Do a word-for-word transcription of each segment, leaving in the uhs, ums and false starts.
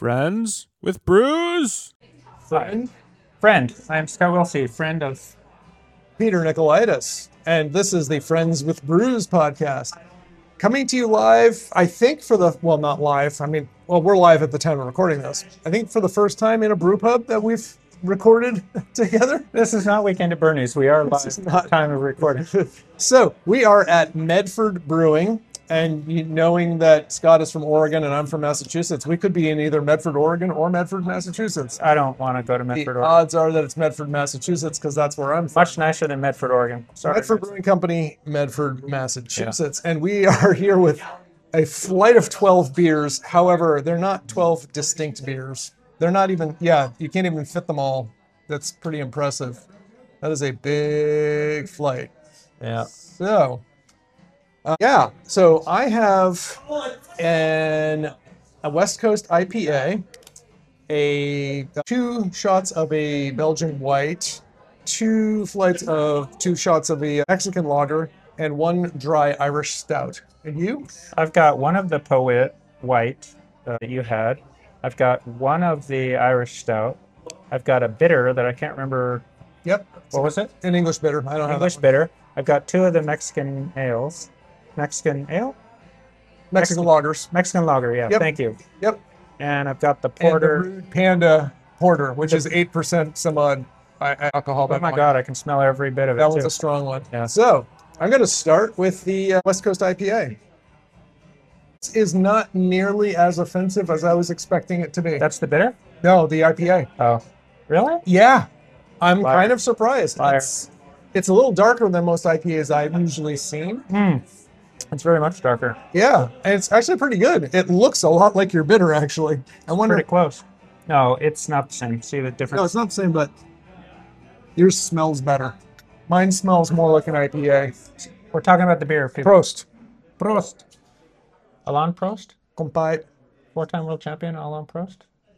Friends with Brews. Friend. Friend. I am Scott Wilsey, friend of Peter Nicolaitis, and this is the Friends with Brews podcast. Coming to you live, I think for the, well, not live, I mean, well, we're live at the time of recording this. I think for the first time in a brew pub that we've recorded together. This is not Weekend at Bernie's. We are live This is at not- the time of recording. So we are at Medford Brewing, and you, knowing that Scott is from Oregon and I'm from Massachusetts, we could be in either Medford, Oregon or Medford, Massachusetts. I don't want to go to The Medford, Oregon. odds are that it's Medford, Massachusetts, because that's where I'm from. Much nicer than Medford, Oregon. Sorry. Medford Brewing Company, Medford, Massachusetts. And we are here with a flight of twelve beers. However, they're not twelve distinct beers. They're not even, yeah, you can't even fit them all. That's pretty impressive. That is a big flight. Yeah. So, uh, yeah, so I have an a West Coast I P A, a two shots of a Belgian white, two flights of two shots of a Mexican lager, and one dry Irish stout. And you? I've got one of the Poet White uh, that you had. I've got one of the Irish Stout. I've got a bitter that I can't remember. Yep. What was it? An English bitter. I don't have English that one. bitter. I've got two of the Mexican ales. Mexican ale? Mexican lagers. Mexican lager, yeah. Yep. Thank you. Yep. And I've got the And the porter. Rude Panda Porter, which is eight percent some odd uh, alcohol. Oh my God, I can smell every bit of it. That was too. a strong one. Yeah. So I'm going to start with the uh, West Coast I P A. This is not nearly as offensive as I was expecting it to be. That's the bitter? No, the I P A. Oh, really? Yeah, I'm Liar. kind of surprised. Liar. It's, it's a little darker than most I P As I've usually seen. Mm. It's very much darker. Yeah, and it's actually pretty good. It looks a lot like your bitter, actually. I wonder. Pretty close. No, it's not the same. See the difference? No, it's not the same, but yours smells better. Mine smells more like an I P A. We're talking about the beer. People. Prost. Prost. Alain Prost? Compite. Four-time world champion, Alain Prost?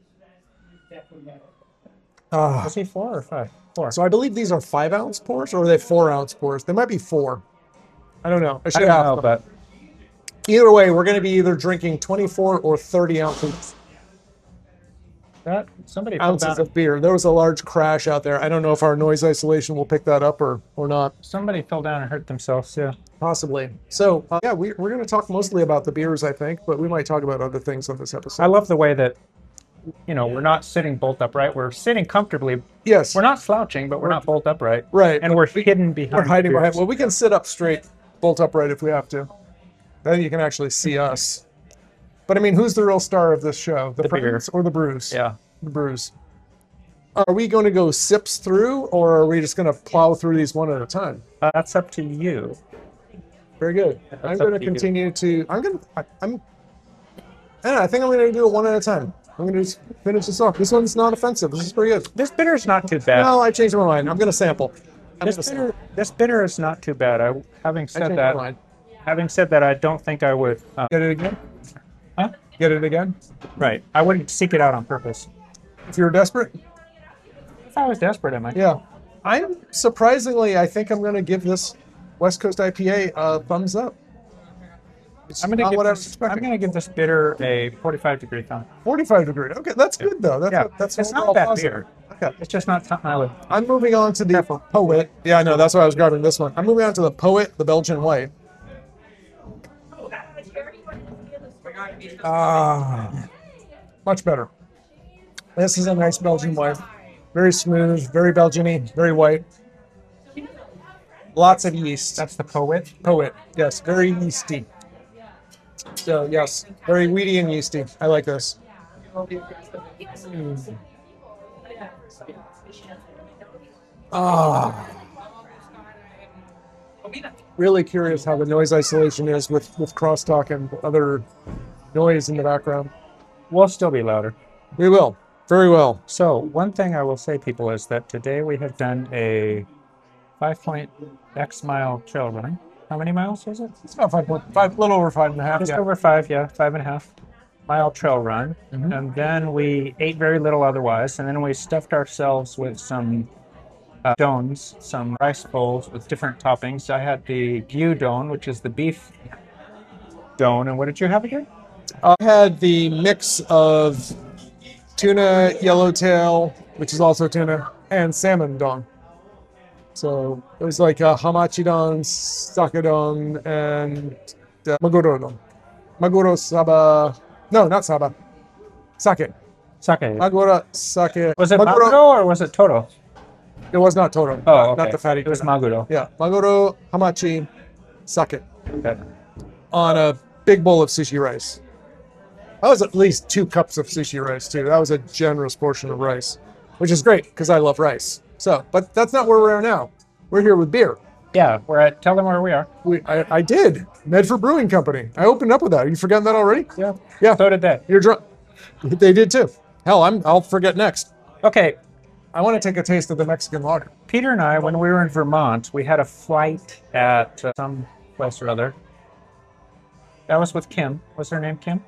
Ah. Was he four or five? Four. So I believe these are five ounce pours, or are they four ounce pours? They might be four. I don't know. I I should don't ask know, them. but Either way, we're going to be either drinking twenty-four or thirty ounces that somebody fell ounces down, of beer. There was a large crash out there. I don't know if our noise isolation will pick that up or, or not. somebody fell down and hurt themselves. Yeah. Possibly. So, uh, yeah, we, we're going to talk mostly about the beers, I think, but we might talk about other things on this episode. I love the way that, you know, we're not sitting bolt upright. We're sitting comfortably. Yes. We're not slouching, but we're not bolt upright. Right. And we're hidden behind. We're hiding beers. behind. Well, we can sit up straight, bolt upright if we have to. Then you can actually see us. But I mean, who's the real star of this show? The, The beer. Friends or the brews? Yeah. The brews. Are we going to go sips through, or are we just going to plow through these one at a time? Uh, that's up to you. Very good. That's I'm up going to to you. continue to. I'm going to. I, I'm. I don't know, I think I'm going to do it one at a time. I'm going to just finish this off. This one's not offensive. This is pretty good. This bitter is not too bad. No, I changed my mind. I'm going to sample. I'm This gonna bitter, sample. this bitter is not too bad. I, having I said changed that, my mind. having said that, I don't think I would. Uh, Get it again? huh? Get it again? Right. I wouldn't seek it out on purpose. If you're desperate? If I was desperate, I might. Yeah. I'm surprisingly, I think I'm going to give this West Coast I P A a thumbs up. It's I'm gonna not give what I was this. I'm expecting. gonna give this bitter a forty-five degree thumb. forty-five degree. Okay, that's good though. That's Yeah, that's it's overall not bad positive. beer. Okay. It's just not something I would. I'm moving on to the Careful. Poet. Yeah, I know. That's why I was grabbing this one. I'm moving on to the Poet, the Belgian white. Ah, much better. This is a nice Belgian white. Very smooth, very Belgian-y, very white. Lots of yeast. That's the poet. Poet, yes, very yeasty. So yes, very weedy and yeasty. I like this. Mm. Ah. Really curious how the noise isolation is with, with crosstalk and other noise in the background. We'll still be louder. We will. Very well. So one thing I will say, people, is that today we have done a five point X mile trail running. How many miles was it? It's about five point five, a little over five and a half. Just Yeah. over five, yeah, five and a half mile trail run. Mhm. And then we ate very little otherwise. And then we stuffed ourselves with some uh, dones, some rice bowls with different toppings. I had the gyudon, don, which is the beef don. And what did you have again? I had the mix of tuna yellowtail, which is also tuna, and salmon don. So it was like uh, hamachi don, sake don, and uh, maguro don. Maguro saba. No, not saba. Sake. Sake. Maguro sake. Was it Maguro or was it Toro? It was not Toro. Oh, not, okay. not the fatty. It was tuna. Maguro. Yeah, maguro, hamachi, sake Okay. on a big bowl of sushi rice. That was at least two cups of sushi rice too. That was a generous portion of rice, which is great because I love rice. So, but that's not where we are now. We're here with beer. Yeah, we're at. Tell them where we are. We, I, I did. Medford Brewing Company. I opened up with that. You forgotten that already? Yeah. Yeah. So did they. You're drunk. They did too. Hell, I'm. I'll forget next. Okay. I want to take a taste of the Mexican lager. Peter and I, when we were in Vermont, we had a flight at uh, some place or other. That was with Kim. Was her name Kim?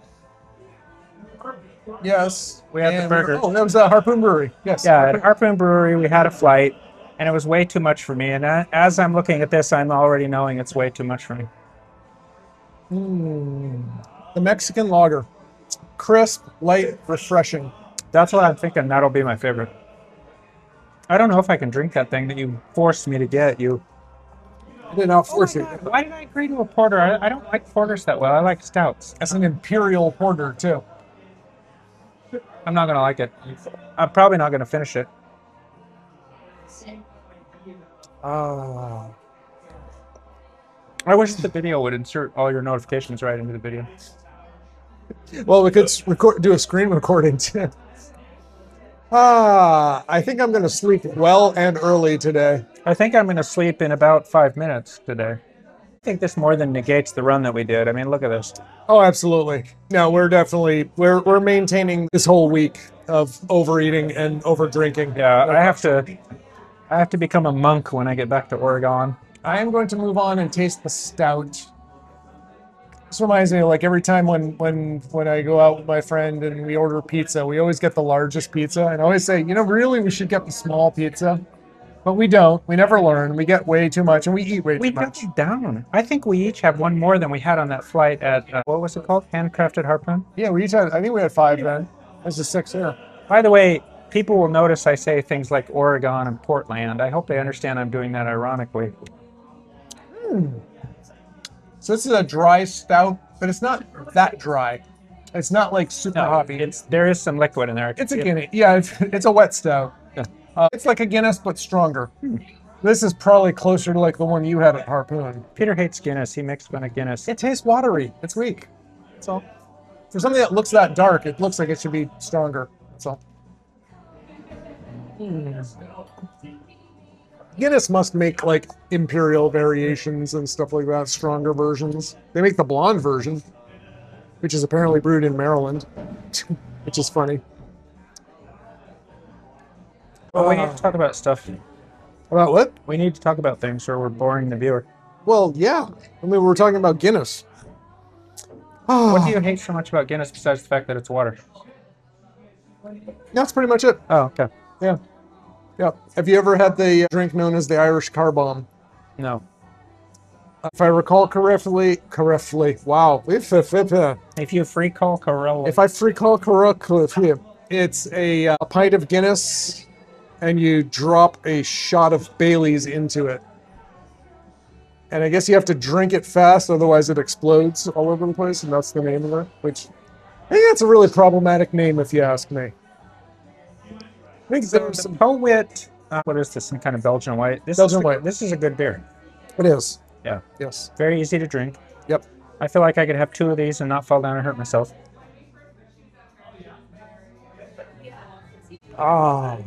Yes. We had the And- burger. Oh, that was uh, Harpoon Brewery. Yes. Yeah, at Harpoon Brewery, we had a flight, and it was way too much for me. And uh, as I'm looking at this, I'm already knowing it's way too much for me. Mm, the Mexican lager. Crisp, light, refreshing. That's what I'm thinking. That'll be my favorite. I don't know if I can drink that thing that you forced me to get. You. I did not force it. Why did I agree to a porter? I, I don't like porters that well. I like stouts. That's an imperial porter too. I'm not gonna like it. I'm probably not gonna finish it. Ah. I wish the video would insert all your notifications right into the video. Well, we could s- record, do a screen recording too. Ah, I think I'm going to sleep well and early today. I think I'm gonna sleep in about five minutes today. I think this more than negates the run that we did. I mean, look at this. Oh, absolutely. No, we're definitely we're we're maintaining this whole week of overeating and over drinking. Yeah, I have to. I have to become a monk when I get back to Oregon. I am going to move on and taste the stout. This reminds me of like every time when when when I go out with my friend and we order pizza, we always get the largest pizza, and I always say, you know, really we should get the small pizza, but we don't. We never learn. We get way too much, and we eat way We too much. got down. I think we each have one more than we had on that flight at uh, what was it called? Handcrafted Harpoon. Yeah, we each had. I think we had five then. There's just six here. By the way, people will notice I say things like Oregon and Portland. I hope they understand I'm doing that ironically. So this is a dry stout, but it's not that dry. It's not like super No, hoppy. it's there is some liquid in there. It's a Guinness. Yeah, it's, it's a wet stout. Yeah. Uh, it's like a Guinness, but stronger. This is probably closer to like the one you had at Harpoon. Peter hates Guinness. He makes fun of Guinness. It tastes watery. It's weak. That's all. For something that looks that dark, it looks like it should be stronger. That's all. Guinness must make like imperial variations and stuff like that, stronger versions. They make the blonde version, which is apparently brewed in Maryland, which is funny. Well, we need to talk about stuff. About what? We need to talk about things, or we're boring the viewer. Well, yeah. I mean, we're talking about Guinness. What do you hate so much about Guinness besides the fact that it's water? That's pretty much it. Oh, okay. Yeah. Yeah. Have you ever had the drink known as the Irish Car Bomb? No. If I recall correctly, correctly, wow. If, if, if, uh, If you free call Corella, if I recall correctly, it's a, uh, a pint of Guinness and you drop a shot of Bailey's into it. And I guess you have to drink it fast, otherwise it explodes all over the place, and that's the name of it, which I think that's a really problematic name if you ask me. I think so there's the some... Poet, uh, what is this? Some kind of Belgian white. This Belgian is a, white. This is a good beer. It is. Yeah. Yes. Very easy to drink. Yep. I feel like I could have two of these and not fall down and hurt myself. Ah.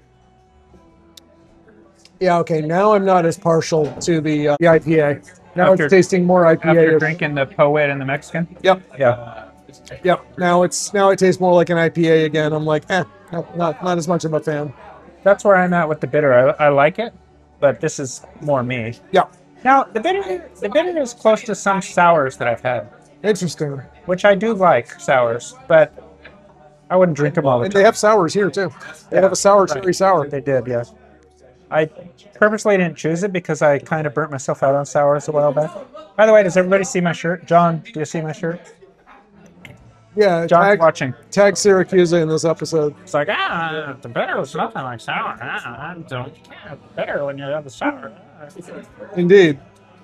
Yeah, okay, now I'm not as partial to the, uh, the I P A. Now After- it's tasting more I P A. After -ish. drinking the Poet and the Mexican. Yep, Yeah. yep. Now it's now it tastes more like an I P A again. I'm like, eh, not not, not as much of a fan. That's where I'm at with the bitter. I, I like it, but this is more me. Yeah, Now the bitter, the bitter is close to some sours that I've had, interesting. which I do like sours, but I wouldn't drink them all the And time. they have sours here too. They have a sour cherry sour. They did, yes. I purposely didn't choose it because I kind of burnt myself out on sours a while back. By the way, does everybody see my shirt? John, do you see my shirt? Yeah, John's tag, watching. tag Syracuse in this episode. It's like, ah, the bitter is nothing like sour. Ah, I don't care. Bitter when you have the sour. Indeed.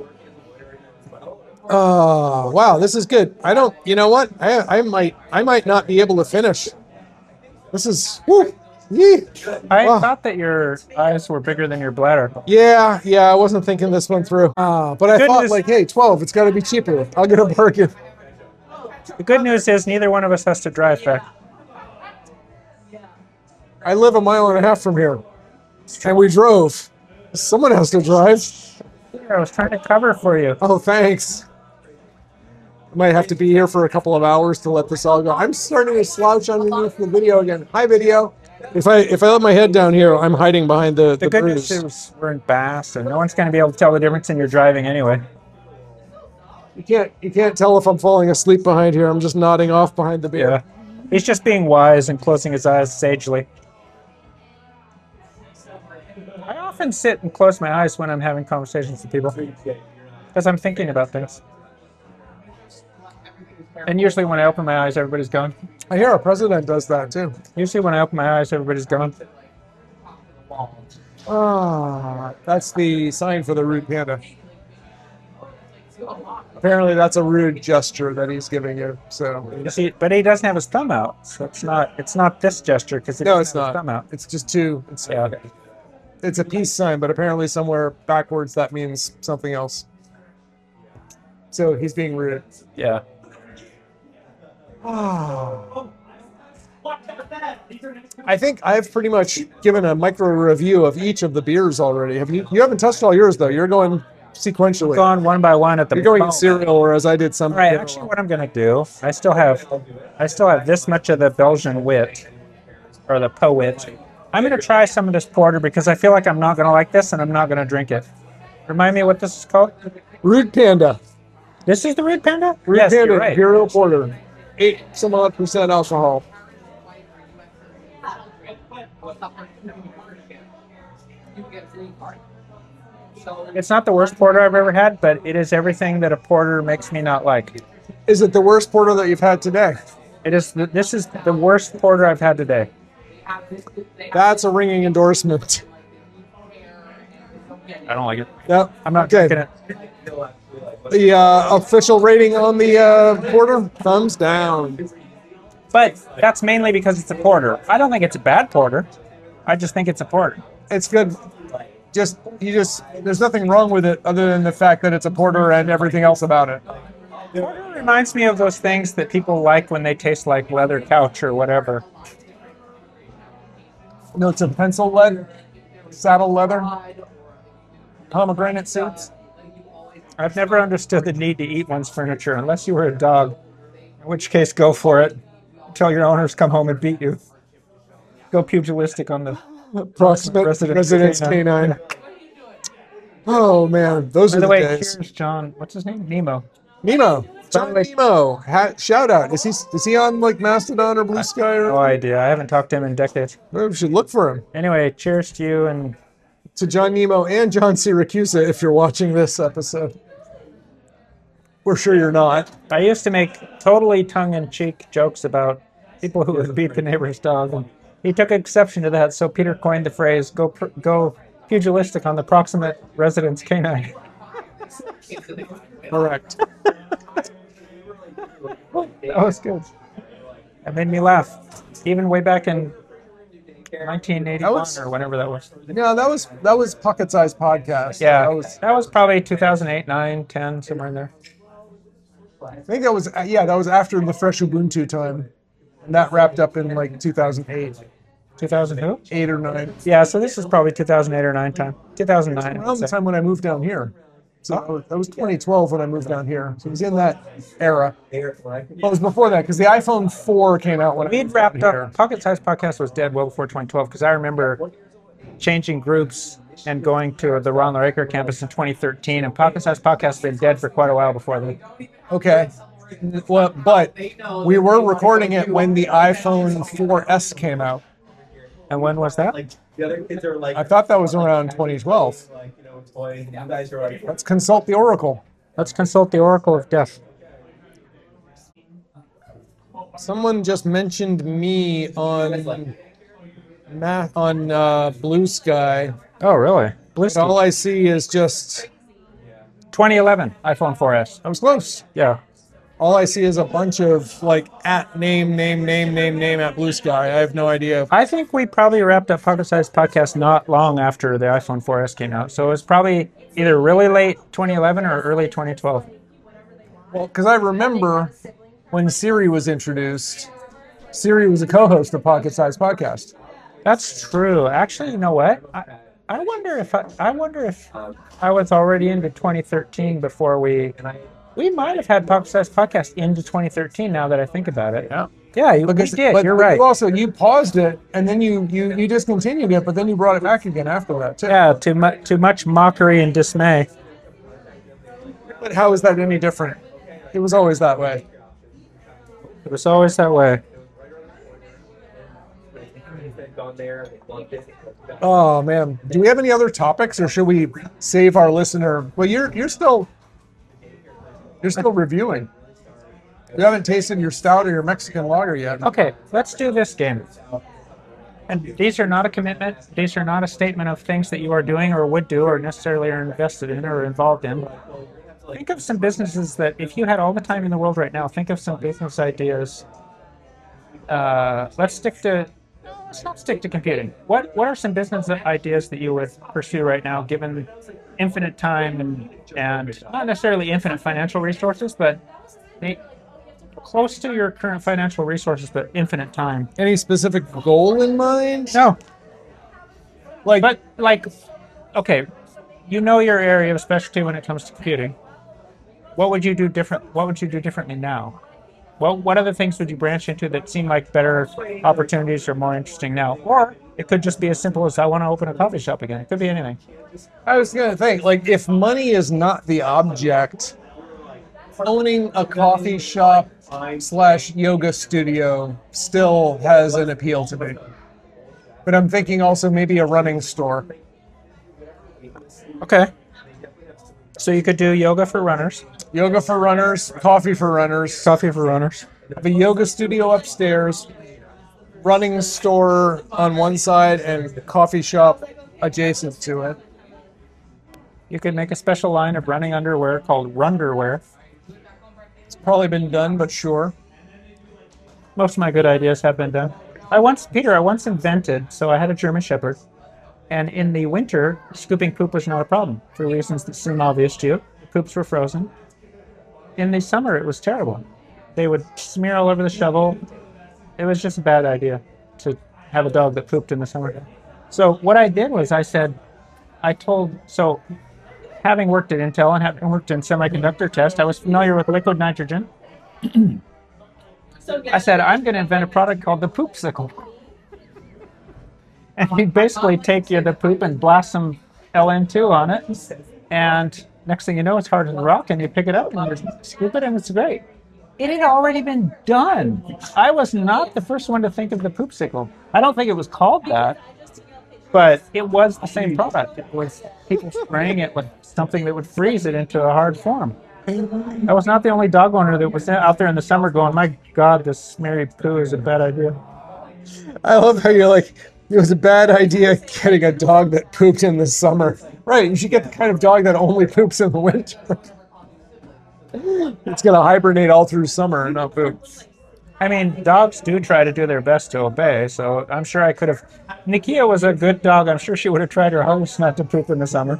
Oh, wow, this is good. I don't, you know what? I, I might, I might not be able to finish. This is, woo, yee. I Wow. thought that your eyes were bigger than your bladder. Yeah, yeah, I wasn't thinking this one through. Uh, but I Good thought, news- like, hey, twelve, it's got to be cheaper. I'll get a bargain. The good news is neither one of us has to drive back. I live a mile and a half from here, and we drove. Someone has to drive. I was trying to cover for you. Oh, thanks. I might have to be here for a couple of hours to let this all go. I'm starting to slouch underneath the video again. Hi, video. If I if I let my head down here, I'm hiding behind the, The the good bruise. news is we're in Bass, so no one's going to be able to tell the difference in your driving anyway. You can't you can't tell if I'm falling asleep behind here. I'm just nodding off behind the beer. Yeah. He's just being wise and closing his eyes sagely. I often sit and close my eyes when I'm having conversations with people because I'm thinking about things. And usually when I open my eyes, everybody's gone. I hear our president does that too. Usually when I open my eyes, everybody's gone. Ah, that's the sign for the rude panda. Apparently, that's a rude gesture that he's giving you. So You see, but he doesn't have his thumb out, so it's not it's not this gesture because he no, doesn't it's have not. his thumb out. It's just two. It's, Yeah. it's a peace sign, but apparently somewhere backwards that means something else. So he's being rude. Yeah. Ah. I think I've pretty much given a micro review of each of the beers already. Have you? You haven't touched all yours though. You're going sequentially. Gone one by one at the You're going in moment. cereal, whereas I did some. All right, actually, what I'm gonna do, I still have, I still have this much of the Belgian wit, or the Poet. I'm gonna try some of this porter because I feel like I'm not gonna like this, and I'm not gonna drink it. Remind me what this is called? Rude Panda. This is the Rude Panda. Rude Yes, Panda you're right. Imperial Porter. Eight some odd percent alcohol. It's not the worst porter I've ever had, but it is everything that a porter makes me not like. Is it the worst porter that you've had today? It is. The, this is the worst porter I've had today. That's a ringing endorsement. I don't like it. Yep. I'm not Okay. drinking it. The uh, official rating on the uh, porter, thumbs down. But that's mainly because it's a porter. I don't think it's a bad porter. I just think it's a porter. It's good. Just you just there's nothing wrong with it other than the fact that it's a porter and everything else about it. Porter reminds me of those things that people like when they taste like leather couch or whatever. Notes of pencil lead, saddle leather, pomegranate seeds. I've never understood the need to eat one's furniture unless you were a dog, in which case go for it until your owners come home and beat you. Go pugilistic on the Approximate Residence residence canine. canine. Oh man, those By are the the way, days. here's John. What's his name? Nemo. Nemo, John By the way- Nemo. Ha- shout out. Is he is he on like Mastodon or Blue Sky? No Or idea. I haven't talked to him in decades. maybe we should look for him. Anyway, cheers to you, and To John Nemo and John Syracuse, if you're watching this episode. We're sure you're not. I used to make totally tongue-in-cheek jokes about people who would beat the neighbor's dog, and he took exception to that. So Peter coined the phrase "go pr- go pugilistic on the proximate residence canine." Correct. That was good. That made me laugh, even way back in nineteen eighty-one That was- or whenever that was. No, that was that was Pocket Size Podcast. Yeah, that was. that was probably two thousand eight, nine, ten, somewhere in there. I think that was uh, yeah, that was after the Fresh Ubuntu time, and that wrapped up in like two thousand eight, two thousand who? eight or nine. Yeah, so this is probably two thousand eight or nine time. two thousand nine. Around the time when I moved down here. So that was, that was twenty twelve when I moved down here. So it was in that era. Well, it was before that because the iPhone four came out when I We'd moved wrapped down here. up. Pocket Size Podcast was dead well before twenty twelve because I remember changing groups and going to the Ron Acre campus in twenty thirteen, and Pocket Size Podcast had been dead for quite a while before then. Okay. Well, but we were recording it when the iPhone four S came out. And when was that? Like the other kids are like, I thought that was around twenty twelve. like you know, toys. And you guys are like, Let's consult the Oracle. Let's consult the Oracle of Death. Someone just mentioned me on ma- on uh, Blue Sky. Oh, really? Blue And all Sky. I see is just twenty eleven iPhone four S. I was close. Yeah. All I see is a bunch of like at name, name, name, name, name at Blue Sky. I have no idea. I think we probably wrapped up Pocket Size Podcast not long after the iPhone four S came out. So it was probably either really late twenty eleven or early twenty twelve. Well, because I remember when Siri was introduced, Siri was a co-host of Pocket Size Podcast. That's true. Actually, you know what? I, I wonder if I, I wonder if I was already into twenty thirteen before we we might have had Pocket Size Podcast into twenty thirteen. Now that I think about it, Yeah. yeah, you, we Because, did. but, You're but right. You also, you paused it and then you, you you discontinued it, but then you brought it back again after that too. Yeah, too much too much mockery and dismay. But how is that any different? It was always that way. It was always that way. Oh man, do we have any other topics, or should we save our listener? Well, you're you're still you're still reviewing. You haven't tasted your stout or your Mexican lager yet. Okay, let's do this game. And these are not a commitment. These are not a statement of things that you are doing or would do or necessarily are invested in or involved in. Think of some businesses that, if you had all the time in the world right now, think of some business ideas. Uh, let's stick to, let's not stick to computing. What what are some business ideas that you would pursue right now, given infinite time and and not necessarily infinite financial resources, but they, close to your current financial resources, but infinite time. Any specific goal in mind? No, Like, but like, okay, you know your area of specialty when it comes to computing. What would you do different? What would you do differently now? What what other things would you branch into that seem like better opportunities or more interesting now? Or it could just be as simple as I want to open a coffee shop again. It could be anything. I was gonna think, like, if money is not the object, owning a coffee shop slash yoga studio still has an appeal to me. But I'm thinking also maybe a running store. Okay. So you could do yoga for runners, Yoga for runners, coffee for runners, coffee for runners. have a yoga studio upstairs, running store on one side, and coffee shop adjacent to it. You could make a special line of running underwear called Runderwear. It's probably been done, but sure. Most of my good ideas have been done. I once, Peter, I once invented, so I had a German Shepherd, and in the winter, scooping poop was not a problem for reasons that seem obvious to you. The poops were frozen. In the summer, it was terrible. They would smear all over the shovel. It was just a bad idea to have a dog that pooped in the summer. So what I did was I said, I told, so having worked at Intel and having worked in semiconductor test, I was familiar with liquid nitrogen. I said, I'm going to invent a product called the Poopsicle. And you basically take you the poop and blast some L N two on it. And next thing you know, it's harder than rock, and you pick it up and you scoop it, and it's great. It had already been done. I was not the first one to think of the Poopsicle. I don't think it was called that, but it was the same product. It was people spraying it with something that would freeze it into a hard form. I was not the only dog owner that was out there in the summer going, my God, this smeary poo is a bad idea. I love how you're like, it was a bad idea getting a dog that pooped in the summer. Right, you should get the kind of dog that only poops in the winter. It's going to hibernate all through summer and not poop. I mean, dogs do try to do their best to obey, so I'm sure I could have... Nikia was a good dog. I'm sure she would have tried her hardest not to poop in the summer.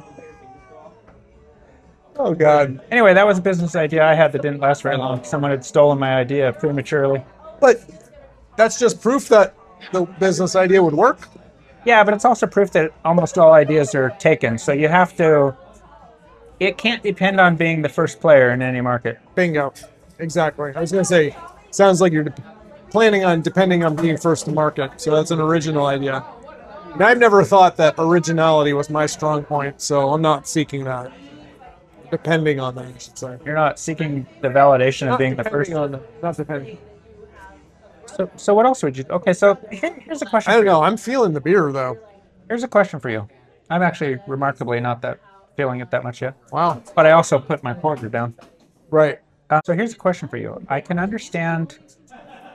Oh, God. Anyway, that was a business idea I had that didn't last very long. Someone had stolen my idea prematurely. But that's just proof that the business idea would work. Yeah, but it's also proof that almost all ideas are taken, so you have to... It can't depend on being the first player in any market. Bingo. Exactly. I was going to say, sounds like you're de- planning on depending on being first to market, so that's an original idea. And I've never thought that originality was my strong point, so I'm not seeking that. Depending on that, I should say. You're not seeking the validation of Not being the depending first. on the, not depending. So, so what else would you... Okay, so here, here's a question. I for don't you. know. I'm feeling the beer, though. Here's a question for you. I'm actually remarkably not that feeling it that much yet, Wow. but I also put my porter down. Right. Uh, so here's a question for you. I can understand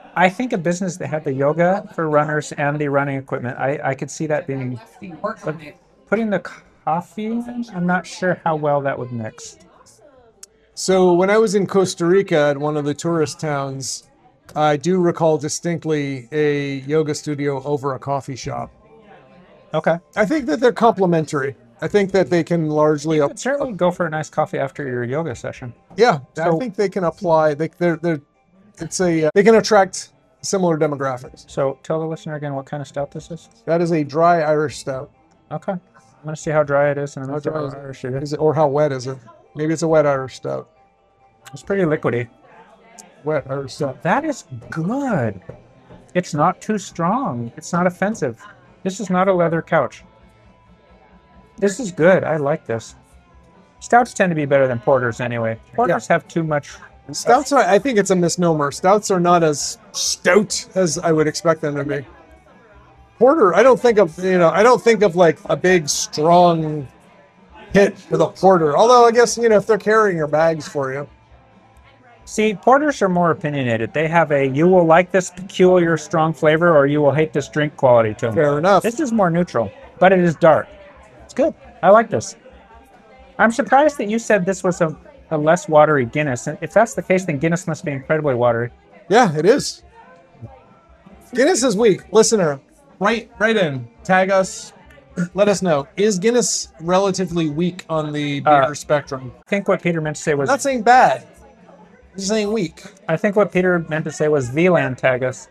I think a business that had the yoga for runners and the running equipment, I, I could see that being. But putting the coffee in, I'm not sure how well that would mix. So when I was in Costa Rica at one of the tourist towns, I do recall distinctly a yoga studio over a coffee shop. Okay. I think that they're complementary. I think that they can largely, up, But certainly go for a nice coffee after your yoga session. yeah. I So- think they can apply. They, they're, they're, it's a, uh, they can attract similar demographics. So tell the listener again what kind of stout this is. That is a dry Irish stout. Okay. I'm going to see how dry it is and I'm How going to see dry how is it? Irish it is. Is it, or how wet is it? Maybe it's a wet Irish stout. It's pretty liquidy. Wet Irish stout. That is good. It's not too strong. It's not offensive. This is not a leather couch. This is good. I like this. Stouts tend to be better than porters anyway. Porters have too much. Stouts are, I think it's a misnomer. Stouts are not as stout as I would expect them to be. Porter, I don't think of, you know, I don't think of like a big, strong hit with a porter. Although I guess, you know, if they're carrying your bags for you. See, porters are more opinionated. They have a you will like this peculiar strong flavor or you will hate this drink quality to them. Fair enough. This is more neutral, but it is dark. It's good. I like this. I'm surprised that you said this was a, a less watery Guinness. If that's the case, then Guinness must be incredibly watery. Yeah, it is. Guinness is weak. Listener, write, write in. Tag us. Let us know. Is Guinness relatively weak on the beer Uh, spectrum? I think what Peter meant to say was I'm not saying bad. I'm just saying weak. I think what Peter meant to say was V LAN tag us.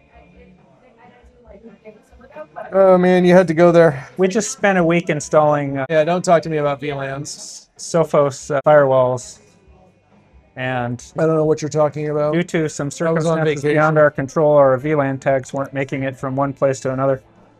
Oh man, you had to go there. We just spent a week installing uh, Yeah, don't talk to me about V LANs. Sophos uh, firewalls, and I don't know what you're talking about. due to some on circumstances vacation. beyond our control, our V LAN tags weren't making it from one place to another.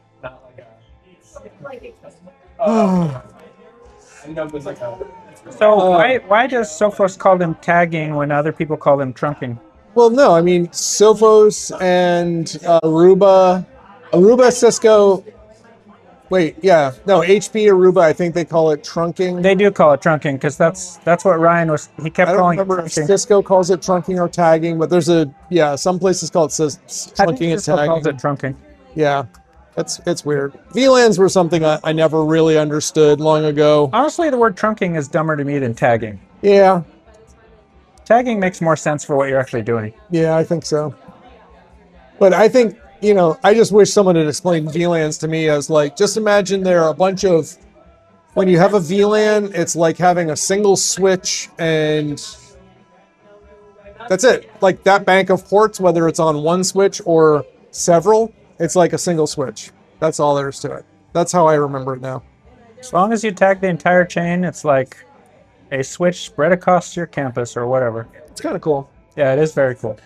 I know it was like a. So Uh, why why does Sophos call them tagging when other people call them trunking? Well, no, I mean Sophos and uh, Aruba, Aruba, Cisco. Wait, yeah, no, H P Aruba. I think they call it trunking. They do call it trunking because that's that's what Ryan was. He kept I don't calling it remember if trunking. Cisco calls it trunking or tagging, but there's a yeah, some places call it says I think trunking and Cisco calls tagging. it trunking. Yeah, it's it's weird. V LANs were something I, I never really understood long ago. Honestly, the word trunking is dumber to me than tagging. Yeah, Tagging makes more sense for what you're actually doing. yeah, I think so. But I think, you know, I just wish someone had explained V LANs to me as like, just imagine there are a bunch of, when you have a V LAN, it's like having a single switch and that's it. Like that bank of ports, whether it's on one switch or several, it's like a single switch. That's all there is to it. That's how I remember it now. As long as you tag the entire chain, it's like a switch spread across your campus or whatever. It's kind of cool. Yeah, it is very cool.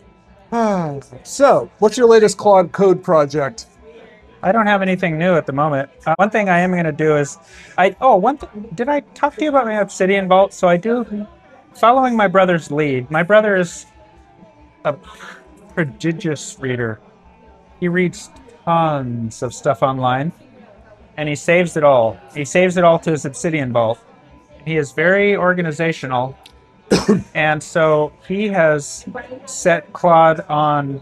So, what's your latest Claude Code project? I don't have anything new at the moment. Uh, one thing I am going to do is, I oh one th- did I talk to you about my Obsidian Vault? So I do, following my brother's lead. My brother is a prodigious reader. He reads tons of stuff online, and he saves it all. He saves it all to his Obsidian Vault. He is very organizational, and so he has set Claude on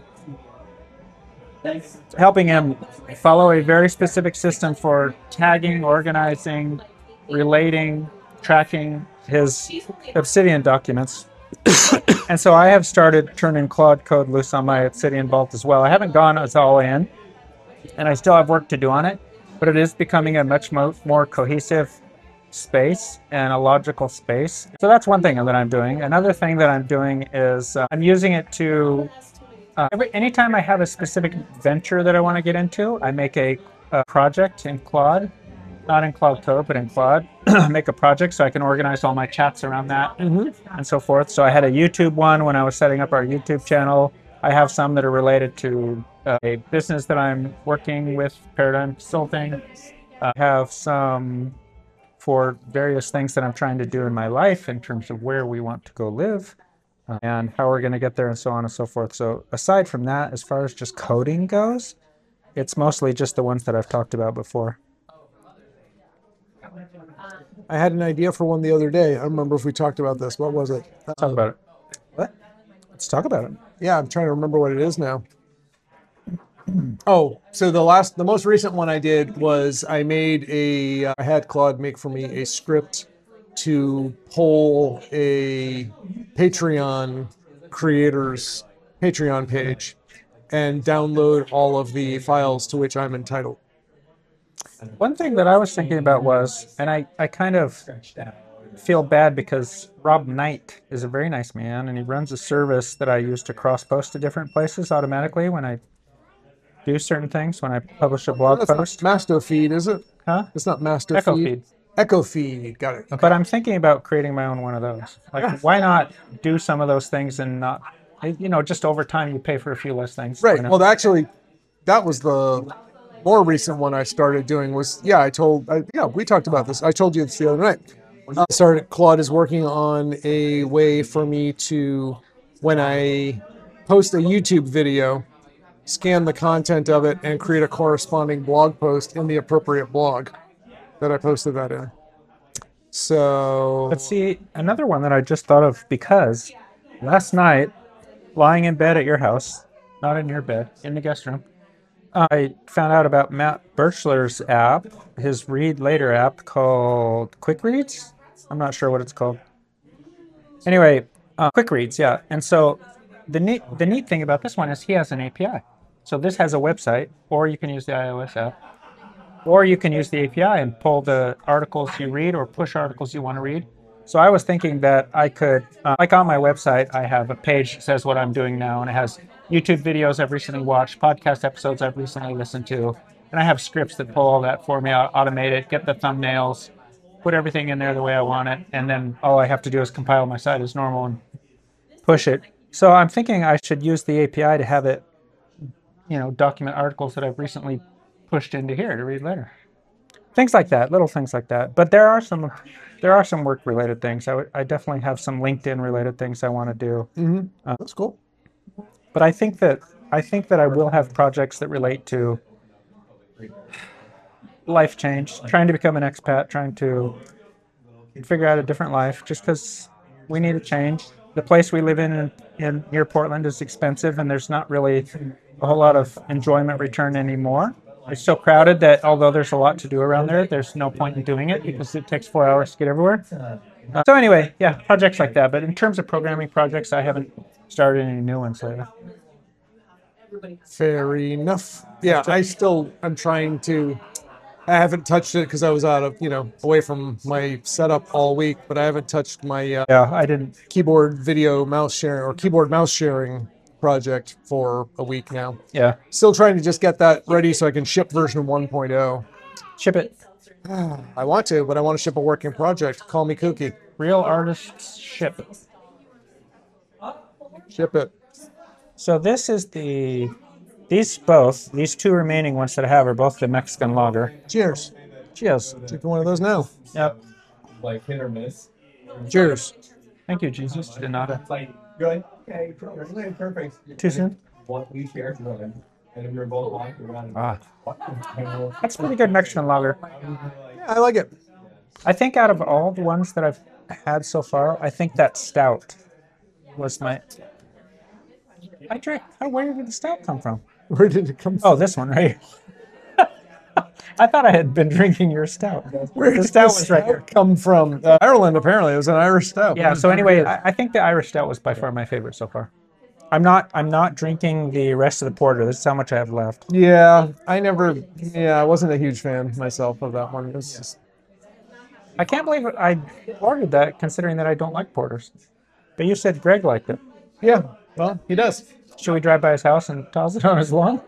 helping him follow a very specific system for tagging, organizing, relating, tracking his Obsidian documents. And so I have started turning Claude code loose on my Obsidian Vault as well. I haven't gone as all in, and I still have work to do on it, but it is becoming a much mo- more cohesive space and a logical space. So that's one thing that I'm doing. Another thing that I'm doing is uh, I'm using it to Uh, every, anytime I have a specific venture that I want to get into, I make a, a project in Claude, not in Claude Code, but in Claude. Make a project so I can organize all my chats around that and so forth. So I had a YouTube one when I was setting up our YouTube channel. I have some that are related to uh, a business that I'm working with, Paradigm Consulting. I have some for various things that I'm trying to do in my life in terms of where we want to go live. Uh, and how we're going to get there and so on and so forth. So aside from that, as far as just coding goes, it's mostly just the ones that I've talked about before. I had an idea for one the other day. I don't remember if we talked about this. What was it? Let's talk about it. What? Let's talk about it. Yeah, I'm trying to remember what it is now. Oh, so the last, the most recent one I did was I made a, I had Claude make for me a script to poll a Patreon creators Patreon page and download all of the files to which I'm entitled. One thing that I was thinking about was, and I, I kind of feel bad because Rob Knight is a very nice man and he runs a service that I use to cross post to different places automatically when I do certain things, when I publish a blog That's not post. Masto Feed, is it? Huh? It's not Masto Echo Feed. Feed. Echo Feed, got it. Okay. But I'm thinking about creating my own one of those. Like, why not do some of those things and not, you know, just over time you pay for a few less things. Right. Why not? Well, actually, that was the more recent one I started doing was, yeah, I told, I, yeah, we talked about this. I told you this the other night. I started, Claude is working on a way for me to, when I post a YouTube video, scan the content of it and create a corresponding blog post in the appropriate blog that I posted that in. So, But see, another one that I just thought of because last night, lying in bed at your house, not in your bed, in the guest room, I found out about Matt Birchler's app, his Read Later app called Quick Reads. I'm not sure what it's called. Anyway, uh, Quick Reads, yeah. And so the neat the neat thing about this one is he has an A P I. So this has a website, or you can use the iOS app, or you can use the A P I and pull the articles you read or push articles you want to read. So I was thinking that I could, uh, like on my website, I have a page that says what I'm doing now, and it has YouTube videos I've recently watched, podcast episodes I've recently listened to, and I have scripts that pull all that for me, I'll automate it, get the thumbnails, put everything in there the way I want it, and then all I have to do is compile my site as normal and push it. So I'm thinking I should use the A P I to have it, you know, document articles that I've recently pushed into here to read later. Things like that, little things like that. But there are some, there are some work-related things. I, w- I definitely have some LinkedIn-related things I want to do. mm-hmm. uh, that's cool. But I think that I think that I will have projects that relate to life change, trying to become an expat, trying to figure out a different life. Just because we need a change. The place we live in, in in near Portland is expensive, and there's not really a whole lot of enjoyment return anymore. It's so crowded that although there's a lot to do around there, there's no point in doing it because it takes four hours to get everywhere. Uh, so anyway, yeah, projects like that. But in terms of programming projects, I haven't started any new ones lately. Fair enough. Yeah, I still am trying to. I haven't touched it because I was out of, you know, away from my setup all week, but I haven't touched my uh, Yeah, I didn't. keyboard video mouse sharing or keyboard mouse sharing project for a week now. Yeah, Still trying to just get that ready so I can ship version one point oh. ship it. I want to, but I want to ship a working project. Call me kooky. Real artists ship. Ship it. So this is the, these both, these two remaining ones that I have are both the Mexican lager. Cheers. Cheers. Drinking one of those now. Yep. Like hit or miss. Cheers. Thank you, Jesus. De nada. It's like good. Okay, perfect. Perfect. Too soon? One we share one, and if you're both on, you're on. Ah, that's pretty good Mexican lager. Yeah, I like it. I think out of all the ones that I've had so far, I think that stout was my. I drank. How, where did the stout come from? Where did it come from? Oh, this one right here. I thought I had been drinking your stout. Where the did stout the was right here. come from? Uh, Ireland, apparently. It was an Irish stout. Yeah. So anyway, I, I think the Irish stout was by far my favorite so far. I'm not. I'm not drinking the rest of the porter. This is how much I have left. Yeah, I never. Yeah, I wasn't a huge fan myself of that one. It was just, I can't believe I ordered that, considering that I don't like porters. But you said Greg liked it. yeah. Well, he does. Should we drive by his house and toss it on his lawn?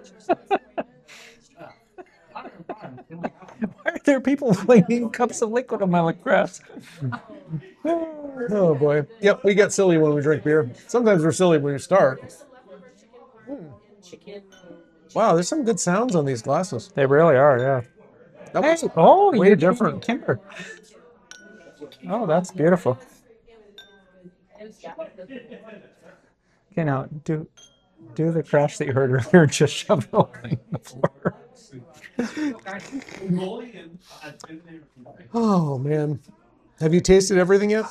Why are there people flinging cups of liquid on my grass? Oh boy. Yep, we get silly when we drink beer. Sometimes we're silly when we start. Hmm. Wow, there's some good sounds on these glasses. They really are, yeah. That Hey, was oh, way you're different. different, Kimber. Oh, that's beautiful. Okay, now do do the crash that you heard earlier. Just shove it all in the floor. Oh man. Have you tasted everything yet?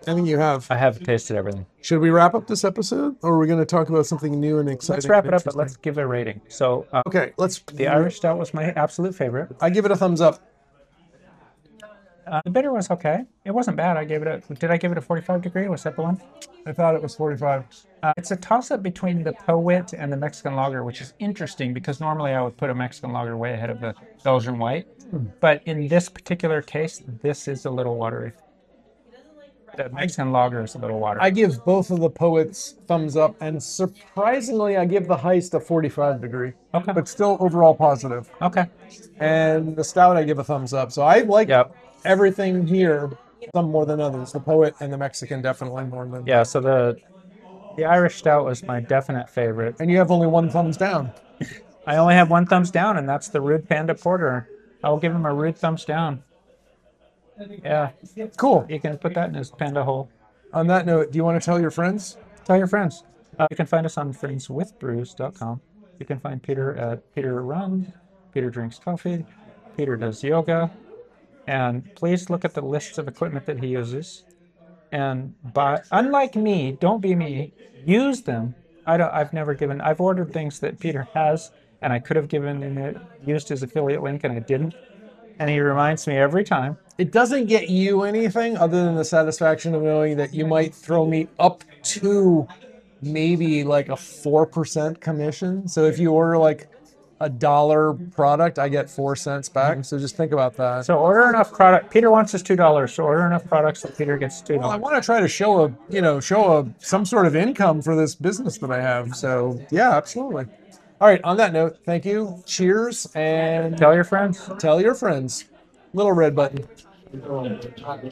I think you have. I have tasted everything. Should we wrap up this episode, or are we going to talk about something new and exciting? Let's wrap it and up, but let's give it a rating. So uh, Okay, let's. the Irish Stout was my absolute favorite. I give it a thumbs up. Uh, the bitter was okay. It wasn't bad. I gave it a. Did I give it a forty-five degree? Was that the one? I thought it was forty-five. Uh, it's a toss-up between the Powit and the Mexican Lager, which is interesting because normally I would put a Mexican Lager way ahead of the Belgian White. But in this particular case, this is a little watery. The Mexican Lager is a little watery. I give both of the poets thumbs up, and surprisingly, I give the Heist a forty-five degree. Okay. But still overall positive. Okay. And the Stout, I give a thumbs up. So I like Yep. everything here, some more than others. The Poet and the Mexican definitely more than. Yeah, so the the Irish Stout was my definite favorite. And you have only one thumbs down. I only have one thumbs down, and that's the Rude Panda Porter. I'll give him a rude thumbs down. Yeah, Cool. you can put that in his panda hole. On that note, do you want to tell your friends? Tell your friends. Uh, you can find us on friends with brews dot com. You can find Peter at Peter Runs, Peter Drinks Coffee, Peter Does Yoga. And please look at the lists of equipment that he uses. And buy, unlike me, don't be me, use them. I don't, I've never given, I've ordered things that Peter has, and I could have given him it, used his affiliate link, and I didn't. And he reminds me every time. It doesn't get you anything other than the satisfaction of knowing that you might throw me up to maybe like a four percent commission. So if you order like a dollar product, I get four cents back. So just think about that. So order enough product. Peter wants his two dollars, so order enough products so Peter gets two Well, I dollars. want to try to show a, you know, show a some sort of income for this business that I have. So yeah, absolutely. All right. On that note, thank you. Cheers, and Tell your friends. tell your friends. Little red button.